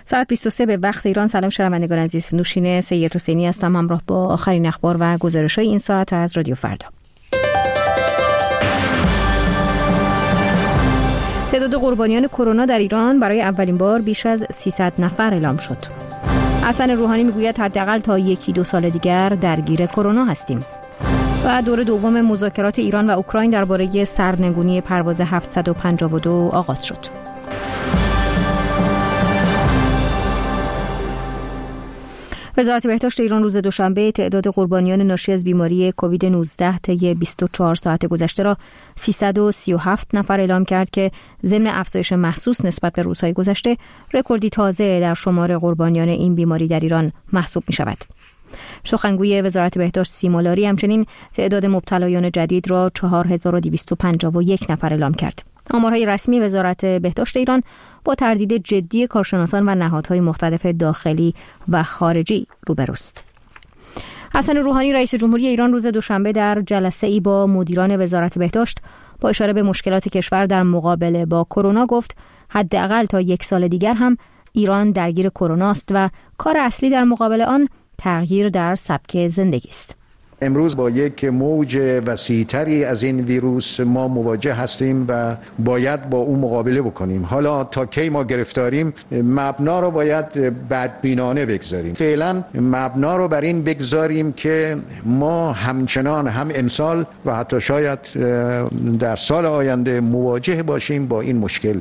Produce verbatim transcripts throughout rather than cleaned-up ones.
ساعت بیست و سه به وقت ایران. سلام شنوندگان عزیز، نوشین سید حسینی هستم همراه با آخرین اخبار و گزارش‌های این ساعت از رادیو فردا. تعداد قربانیان کرونا در ایران برای اولین بار بیش از سیصد نفر اعلام شد. حسن روحانی میگوید حداقل تا یکی دو سال دیگر درگیر کرونا هستیم. و دور دوم مذاکرات ایران و اوکراین درباره سرنگونی پرواز هفتصد و پنجاه و دو آغاز شد. وزارت بهداشت ایران روز دوشنبه تعداد قربانیان ناشی از بیماری کووید نوزده طی بیست و چهار ساعت گذشته را سیصد و سی و هفت نفر اعلام کرد که ضمن افزایش محسوس نسبت به روزهای گذشته رکوردی تازه در شمار قربانیان این بیماری در ایران محسوب می شود. سخنگوی وزارت بهداشت سیما لاری همچنین تعداد مبتلایان جدید را چهار هزار و دویست و پنجاه و یک نفر اعلام کرد. آمارهای رسمی وزارت بهداشت ایران با تردید جدی کارشناسان و نهادهای مختلف داخلی و خارجی روبروست. حسن روحانی رئیس جمهوری ایران روز دوشنبه در جلسه‌ای با مدیران وزارت بهداشت با اشاره به مشکلات کشور در مقابله با کرونا گفت حداقل تا یک سال دیگر هم ایران درگیر کرونا است و کار اصلی در مقابل آن تغییر در سبک زندگی است. امروز با یک موج وسیع‌تری از این ویروس ما مواجه هستیم و باید با اون مقابله بکنیم. حالا تا کی ما گرفتاریم، مبنا رو باید بدبینانه بگذاریم. فعلا مبنا رو بر این بگذاریم که ما همچنان هم امسال و حتی شاید در سال آینده مواجه باشیم با این مشکل.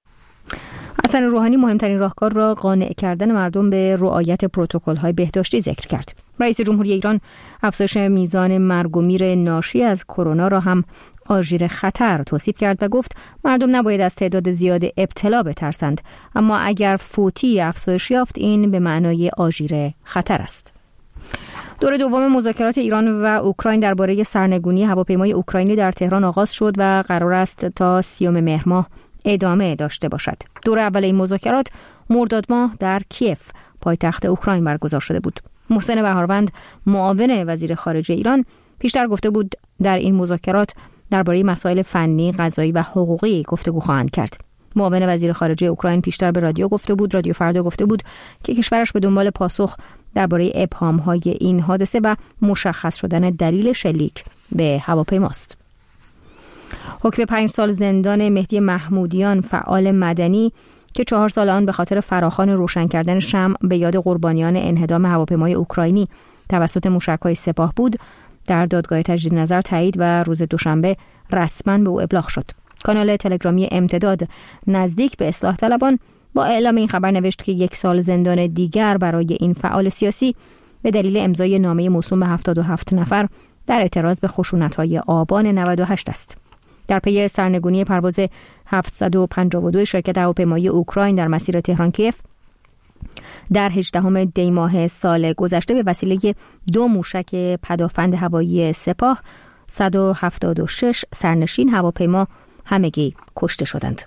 حسن روحانی مهمترین راهکار را قانع کردن مردم به رعایت پروتکل‌های بهداشتی ذکر کرد. رئیس جمهوری ایران افزایش میزان مرگ و میر ناشی از کرونا را هم آژیر خطر توصیف کرد و گفت مردم نباید از تعداد زیاد ابتلا بترسند، اما اگر فوتی افزایش یافت این به معنای آژیر خطر است. دور دوم مذاکرات ایران و اوکراین درباره سرنگونی هواپیمای اوکراینی در تهران آغاز شد و قرار است تا سیوم مهر ماه ادامه داشته باشد. دور اول این مذاکرات مرداد ماه در کیف پایتخت اوکراین برگزار شده بود. محسن بهاروند معاون وزیر خارجه ایران پیشتر گفته بود در این مذاکرات درباره مسائل فنی، قضایی و حقوقی گفتگو خواهند کرد. معاون وزیر خارجه اوکراین پیشتر به رادیو گفته بود، رادیو فردا گفته بود که کشورش به دنبال پاسخ درباره ابهام‌های این حادثه و مشخص شدن دلیل شلیک به هواپیماست. حکم پنج سال زندان مهدی محمودیان فعال مدنی که چهار سال آن به خاطر فراخوان روشن کردن شمع به یاد قربانیان انهدام هواپیمای اوکراینی توسط موشک‌های سپاه بود در دادگاه تجدید نظر تایید و روز دوشنبه رسما به او ابلاغ شد. کانال تلگرامی امتداد نزدیک به اصلاح طلبان با اعلام این خبر نوشت که یک سال زندان دیگر برای این فعال سیاسی به دلیل امضای نامه موسوم به هفتاد و هفت نفر در اعتراض به خشونت‌های آبان نود و هشت است. در پی سرنگونی پرواز هفتصد و پنجاه و دو شرکت هواپیمایی اوکراین در مسیر تهران کیف در هجدهم دی ماه سال گذشته به وسیله دو موشک پدافند هوایی سپاه صد و هفتاد و شش سرنشین هواپیما همگی کشته شدند.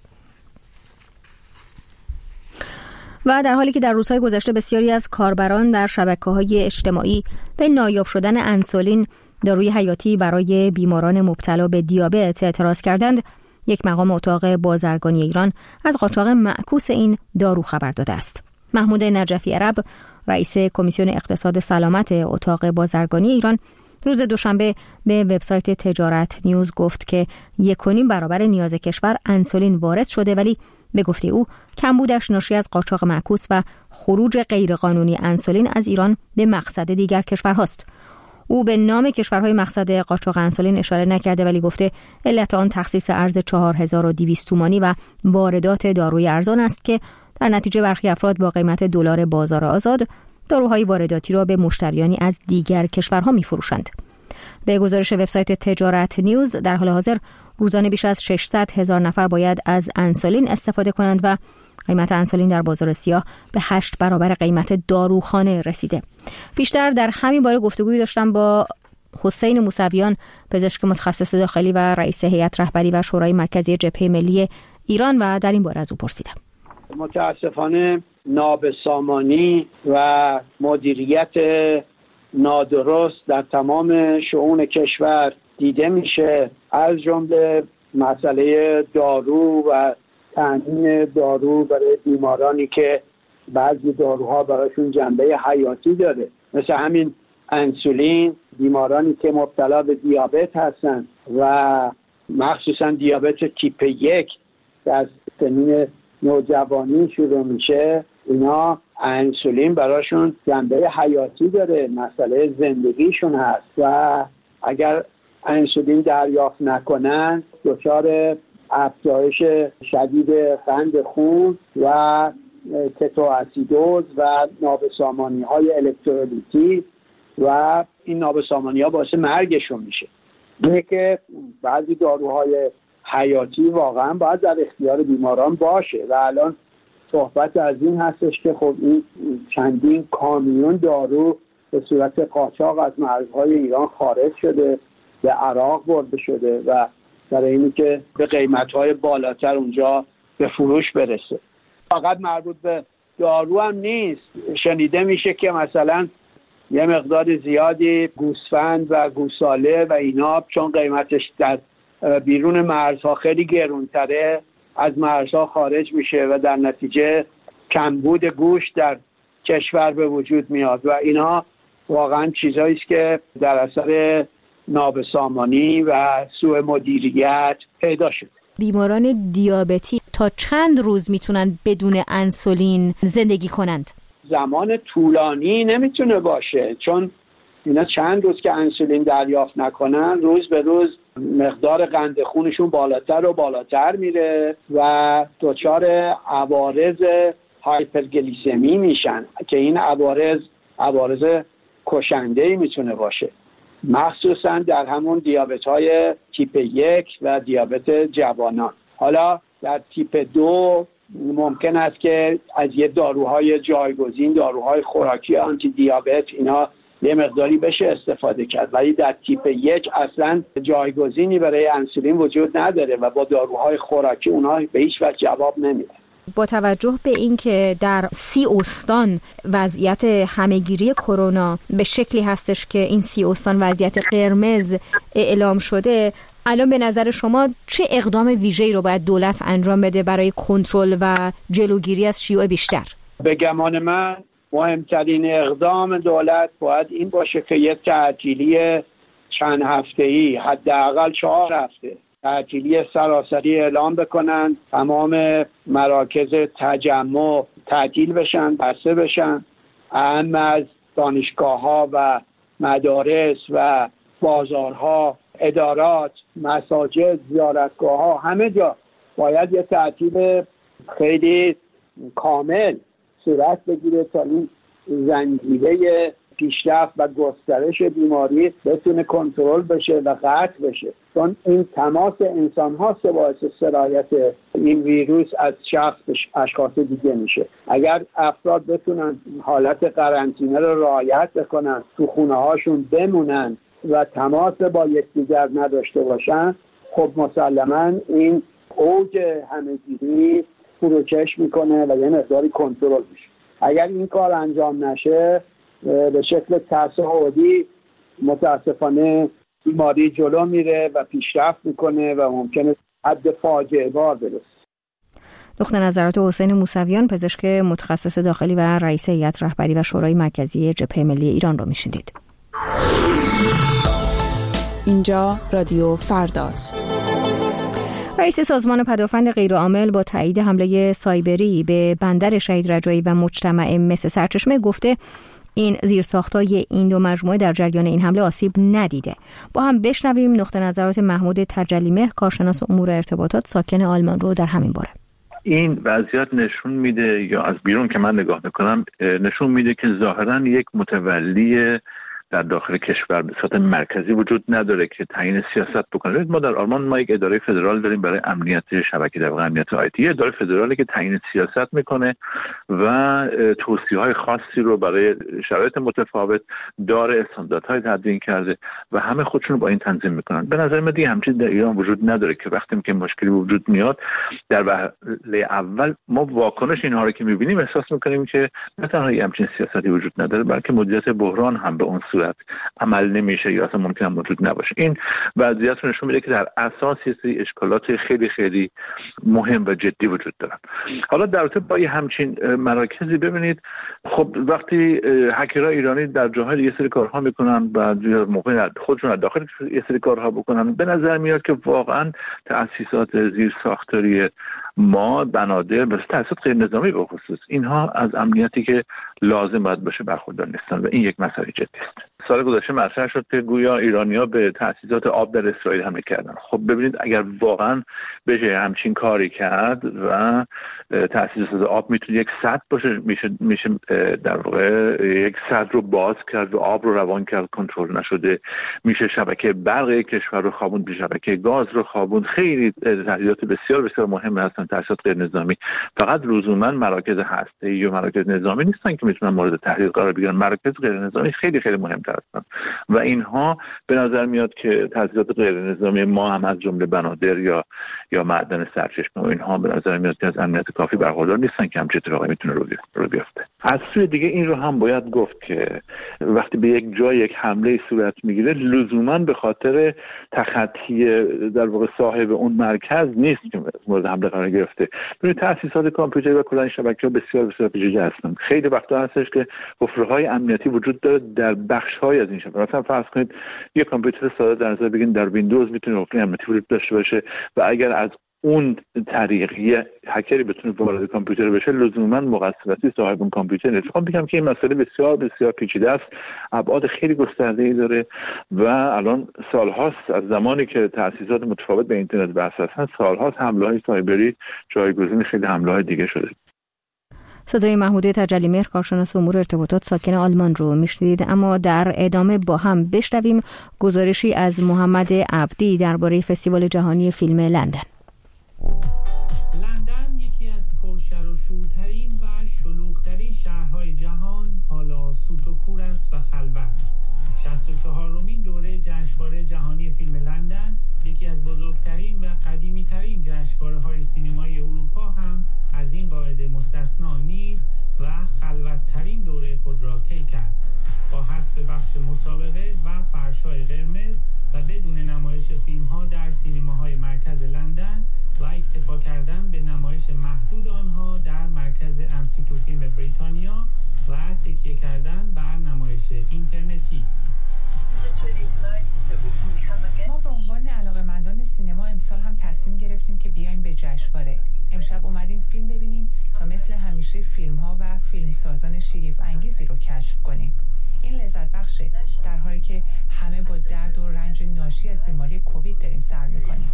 و در حالی که در روزهای گذشته بسیاری از کاربران در شبکه‌های اجتماعی به نایاب شدن انسولین داروی حیاتی برای بیماران مبتلا به دیابت اعتراض کردند، یک مقام اتاق بازرگانی ایران از قاچاق معکوس این دارو خبر داده است. محمود نجفی عرب، رئیس کمیسیون اقتصاد سلامت اتاق بازرگانی ایران، روز دوشنبه به وبسایت تجارت نیوز گفت که یک و نیم برابر نیاز کشور انسولین وارد شده، ولی به گفته او کمبودش ناشی از قاچاق معکوس و خروج غیرقانونی انسولین از ایران به مقصد دیگر کشورهاست. او به نام کشورهای مقصد قاچاق انسولین اشاره نکرده، ولی گفته علت آن تخصیص ارز چهار هزار و دویست تومانی و واردات داروی ارزان است که در نتیجه برخی افراد با قیمت دلار بازار آزاد داروهای وارداتی را به مشتریانی از دیگر کشورها می‌فروشند. به گزارش وبسایت تجارت نیوز در حال حاضر روزانه بیش از ششصد هزار نفر باید از انسولین استفاده کنند و قیمت انسولین در بازار سیاه به هشت برابر قیمت داروخانه رسیده. بیشتر در همین باره گفتگوی داشتم با حسین موسویان، پزشک متخصص داخلی و رئیس هیئت رهبری و شورای مرکزی جبهه ملی ایران و در این باره از او پرسیدم. متاسفانه نابسامانی و مدیریت نادرست در تمام شؤون کشور دیده میشه، از جمله مسئله دارو و تامین دارو برای بیمارانی که بعضی داروها براشون جنبه حیاتی داره، مثل همین انسولین. بیمارانی که مبتلا به دیابت هستن و مخصوصا دیابت تیپ یک که از سنین نوجوانی شروع میشه، اینا انسولین براشون جنبه حیاتی داره، مسئله زندگیشون هست و اگر انسولین دریافت نکنن دچار افزایش شدید قند خون و کتواسیدوز و نابسامانی های الکترولیتی و این نابسامانی ها باعث مرگشون میشه. اینه که بعضی داروهای حیاتی واقعا باید در اختیار بیماران باشه و الان صحبت از این هستش که خب این چندین کامیون دارو به صورت قاچاق از مرزهای ایران خارج شده، به عراق برده شده و برای اینی که به قیمت‌های بالاتر اونجا به فروش برسه. فقط مربوط به دارو هم نیست، شنیده میشه که مثلا یه مقدار زیادی گوسفند و گوساله و اینا چون قیمتش در بیرون مرزها خیلی گرونتره از مرزها خارج میشه و در نتیجه کمبود گوشت در کشور به وجود میاد و اینا واقعا چیزایی است که در اثر نابسامانی و سوء مدیریت پیدا شد. بیماران دیابتی تا چند روز میتونن بدون انسولین زندگی کنند؟ زمان طولانی نمیتونه باشه، چون اینا چند روز که انسولین دریافت نکنن روز به روز مقدار قند خونشون بالاتر و بالاتر میره و دچار عوارض هایپرگلیسمی میشن که این عوارض عوارض کشنده‌ای میتونه باشه، مخصوصا در همون دیابت های تیپ یک و دیابت جوانان. حالا در تیپ دو ممکن است که از یه داروهای جایگزین، داروهای خوراکی آنتی دیابت اینا یه مقداری بشه استفاده کرد، ولی در تیپ یک اصلا جایگزینی برای انسولین وجود نداره و با داروهای خوراکی اونها به هیچ وجه جواب نمیده. با توجه به اینکه در سی استان وضعیت همهگیری کرونا به شکلی هستش که این سی استان وضعیت قرمز اعلام شده، الان به نظر شما چه اقدام ویژه‌ای رو باید دولت انجام بده برای کنترل و جلوگیری از شیوع بیشتر؟ به گمان من مهمترین اقدام دولت باید این باشه که یک تعطیلی چند هفته‌ای، حداقل چهار هفته تعطیلی سراسری اعلام بکنن، تمام مراکز تجمع تعطیل بشن، بسته بشن، اهم از دانشگاه‌ها و مدارس و بازارها، ادارات، مساجد، زیارتگاه‌ها، همه جا باید یه تعطیل خیلی کامل صورت بگیره تا این زنجیره پیشرفت و گسترش بیماری بتونه کنترل بشه و قطع بشه، چون این تماس انسان هاست باعث سرایت این ویروس از شخص به اشخاص دیگه میشه. اگر افراد بتونن حالت قرنطینه رو رعایت بکنن، تو خونه هاشون بمونن و تماس با یکدیگر نداشته باشن، خب مسلماً این اوج همه‌گیری فروکش میکنه و یه مقداری کنترل میشه. اگر این کار انجام نشه به شکل تصاعدی متاسفانه بیماری جلو میره و پیشرفت میکنه و ممکنه حد فاجعه بار برسه. نقطه نظرات حسین موسویان، پزشک متخصص داخلی و رئیس هیئت رهبری و شورای مرکزی جبهه ملی ایران رو میشنیدید. اینجا رادیو فرداست. رئیس سازمان پدافند غیرعامل با تایید حمله سایبری به بندر شهید رجایی و مجتمع مس سرچشمه گفته این زیرساخت‌های این دو مجموعه در جریان این حمله آسیب ندیده. با هم بشنویم نقطه نظرات محمود تجلیمهر، کارشناس امور ارتباطات ساکن آلمان رو در همین باره. این وضعیت نشون میده، یا از بیرون که من نگاه میکنم نشون میده که ظاهراً یک متولی در داخل کشور به صورت مرکزی وجود نداره که تعیین سیاست بکنه. ما در آلمان ما یک اداره فدرال داریم برای امنیت شبکه، در واقع امنیت آیتی، اداره فدرالی که تعیین سیاست میکنه و توصیه‌های خاصی رو برای شرایط متفاوت داره، استانداردهای تدوین کرده و همه خودشون با این تنظیم میکنن. به نظر من دیگه همچین در ایران وجود نداره که وقتی که مشکلی وجود میاد در وهله اول ما واکنش اینها رو که میبینیم احساس میکنیم که نه تنها همچین سیاستی وجود نداره بلکه مدیریت بحران هم به اون صورت صورت عمل نمیشه یا اصلا ممکنه موجود نباشه. این وضعیت رو نشون میده که در اساس یه سری اشکالات خیلی خیلی مهم و جدی وجود دارن. حالا در رابطه با همچین مراکزی ببینید، خب وقتی هکرهای ایرانی در جاهای یه سری کارها میکنن و موقع خودشون از داخل یه سری کارها بکنن، به نظر میاد که واقعا تأسیسات زیر ساختاری ما، بنادر و تأسیسات غیر نظامی به خصوص، اینها از امنیتی که لازم باید باشه برخوردار نیستن و این یک مسئله جدی است. سال گذشته مطرح شد که گویا ایرانی‌ها به تأسیسات آب در اسرائیل حمله کردن. خب ببینید اگر واقعا بشه همچین کاری کرد و تأسیسات آب میتونه یک سد باشه، میشه میشه در واقع یک سد رو باز کرد و آب رو روان کرد، کنترل نشده، میشه شبکه برق کشور رو خوابوند، میشه شبکه گاز رو خوابوند. خیلی تهدیدات بسیار بسیار مهمی هستن تأسیسات غیر نظامی. فقط لزوما مراکز هسته‌ای یا مراکز نظامی نیستن که میتونن مورد تهدید قرار بگیرن، مراکز غیر نظامی خیلی خیلی مهم‌تر هستن و اینها به نظر میاد که تأسیسات غیر نظامی ما هم از جمله بنادر یا یا معدن سرچشمه و اینها به نظر میاد که از امنیت کافی برخوردار نیستن که همچین اتفاقی میتونه رو بیفته. از سوی دیگه این رو هم باید گفت که وقتی به یک جای یک حمله صورت میگیره لزوما به خاطر تخطی در واقع صاحب اون مرکز نیست که مورد حمله قرار گرفته. ببینید تأسیسات کامپیوتری و کلا شبکه‌ها بسیار بسیار پیچیده هستند. خیلی وقتا هستش که حفره‌های امنیتی وجود داره در بخش‌های از این شبکه. مثلا فرض کنید یک کامپیوتر ساده در نظر بگیرید در ویندوز میتونه حفره امنیتی وجود داشته باشه و اگر از اون طریق یه هکری بتونه وارد کامپیوتر بشه لزوما مقصرتی صاحب اون کامپیوتر نیست. میخوام بگم که این مسئله بسیار بسیار پیچیده است، ابعاد خیلی گسترده‌ای داره و الان سالهاست از زمانی که تأسیسات متفاوت به اینترنت بحث هستن، سالهاست حمله‌های سایبری جایگزین خیلی حمله‌های دیگه شده. صدای محمود تجلیمهر، کارشناس امور ارتباطات ساکن آلمان رو میشنیدید. اما در ادامه با هم بشنویم گزارشی از محمد عبدی درباره فستیوال جهانی فیلم لندن. لندن یکی از پرشر و شورترین و شلوغترین شهرهای جهان حالا سوت و کور است و خلوت. شصت و چهارمین دوره جشنواره جهانی فیلم لندن، یکی از بزرگترین و قدیمی‌ترین جشنواره‌های سینمایی اروپا، هم از این قاعده مستثنا نیست و خلوت‌ترین دوره خود را طی کرد. با حذف بخش مسابقه و فرش‌های قرمز و بدون نمایش فیلم‌ها در سینماهای مرکز لندن و اکتفا کردن به نمایش محدود آنها در مرکز انستیتو فیلم بریتانیا و تکیه کردن بر نمایش اینترنتی. ما به عنوان علاقه‌مندان سینما امسال هم تصمیم گرفتیم که بیایم به جشنواره. امشب اومدیم فیلم ببینیم تا مثل همیشه فیلم‌ها و فیلمسازان شگفت انگیزی رو کشف کنیم. این لذت بخشه در حالی که همه با درد و رنج ناشی از بیماری کووید داریم سر می‌کنیم.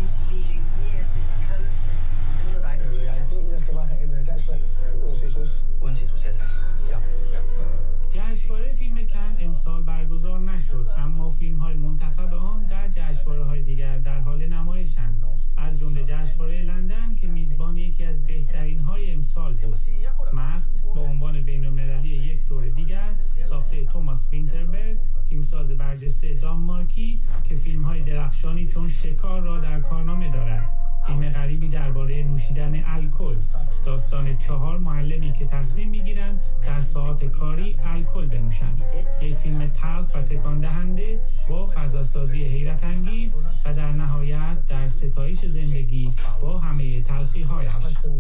جشنواره فیلم کن امسال برگزار نشد، اما فیلم‌های منتخب آن در جشنواره‌های دیگر در حال نمایشند، از جمله جشنواره لندن که میزبان یکی از بهترین‌های امسال بود. مست با عنوان بین‌المللی یک دور دیگر ساخته توماس وینتربرگ، فیلمساز برجسته دانمارکی که فیلم‌های درخشانی چون شکار را در کارنامه دارد. فیلم غریبی درباره نوشیدن الکل، داستان چهار معلمی که تصمیم میگیرند در ساعات کاری الکل بنوشند. یک فیلم تلخ و تکان دهنده با فضاسازی حیرت انگیز و در نهایت در ستایش زندگی با همه تلخی‌هایش.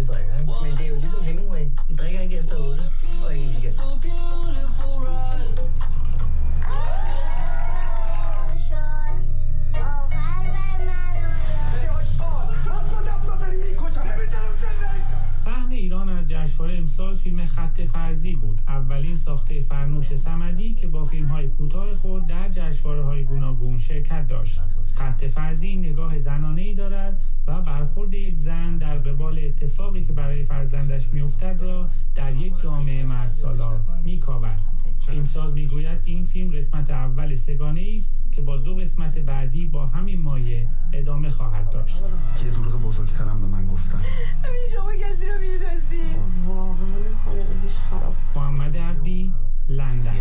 سهم ایران از جشنواره امسال فیلم خط فرضی بود، اولین ساخته فرنوش صمدی که با فیلم‌های کوتاه خود در جشنواره‌های گوناگون شرکت داشت. خط فرضی نگاه زنانه‌ای دارد و برخورد یک زن در قبال اتفاقی که برای فرزندش می‌افتد را در یک جامعه مردسالار می‌کاود. فیلمساز میگوید این فیلم قسمت اول سگانه‌ای است که با دو قسمت بعدی با همین مایه ادامه خواهد داشت. یه دروغ بزرگترم به من گفتن. همین شما کسی رو می‌شناسی؟ واقعا خانه بیش خراب. محمد عبدی، لندن.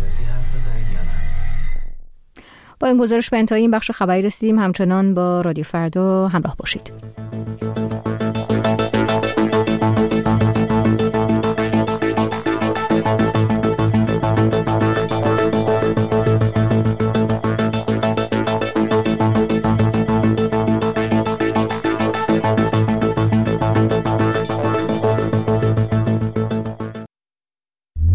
با این گزارش به انتهای این بخش خبری رسیدیم. همچنان با رادیو فردا همراه باشید.